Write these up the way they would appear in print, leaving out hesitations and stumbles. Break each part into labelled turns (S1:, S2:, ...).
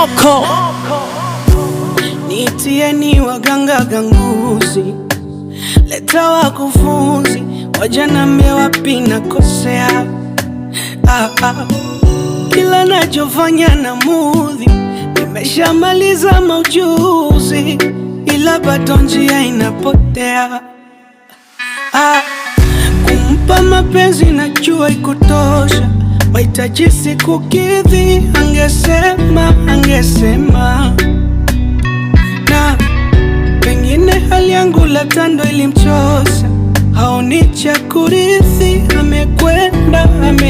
S1: Moko
S2: Nitieni waganga ganguzi, leta wakufunzi, wajanambie wapi nakosea. Kila nachofanya na mudhi, nimeshamaliza maujuzi, ila bado njia inapotea. Kumpa mapenzi najua ikutosha, mahitaji sikukidhi, angesema na pengine hali yangu la tando ilimchosa, haoni cha kurithi, amekwenda.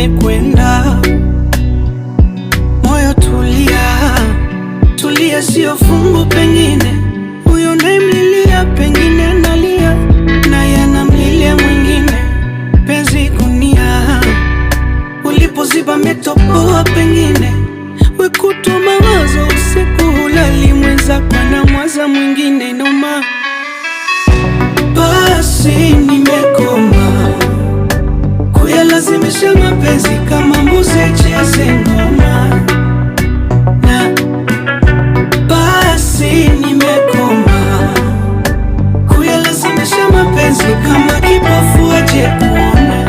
S2: Moyo tulia, sio fungu, pengine huyo naimlilia, pengine analia na yanamlilia mwingine. Penzi gunia ulipoziba metopoa, pengine wekutu mawazo usiku hulali, mwenzako na mwaza mwingine. Noma basi nimekoma kuyalazimisha mapenzi kama mbuzi cheze ngoma, na basi nimekoma kuyalazimisha mapenzi kama kipofu aje kuona.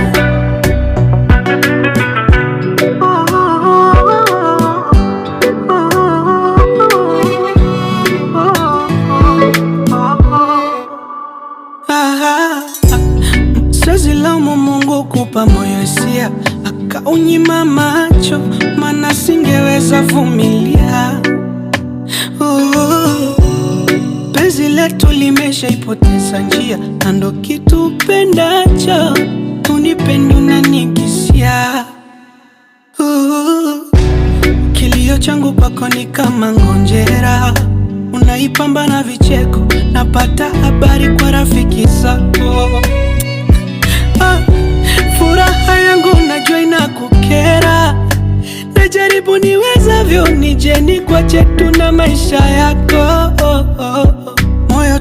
S2: Silamu Mungu kupa moyo hisia, akaunyima macho, mana singeweza vumilia. Penzi letu limeshaipoteza njia, na ndo kitu pendacho, unipende unanikisia. Kilio changu kwako ni kama ngonjera, unaipamba na vicheko, napata habari kwa rafiki zako. Furaha yangu najua inakukera, najaribu niwezavyo nije nikwache tu na maisha yako. Moyo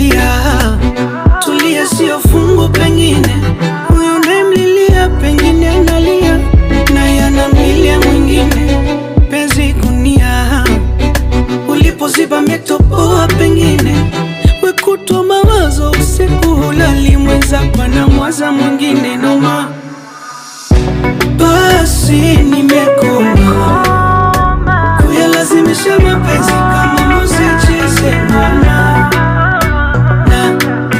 S2: tulia, sio fungu, pengine huyo unayemlilia, pengine analia na yanamlilia mwingine. Penzi gunia ulipoziba metopoa, pengine wekutu mawazo usiku hulali, mwenzako na mwaza mwingine. Noma basi nimekoma kuyalazimisha mapenzi kama mbuzi cheze ngoma, na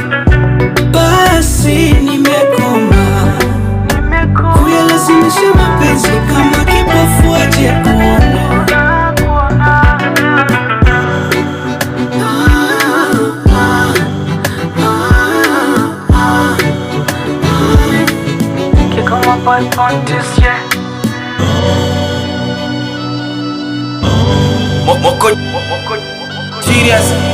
S2: basi nimekoma kuyalazimisha mapenzi kama kipofu aje kuona.
S1: Moko serious.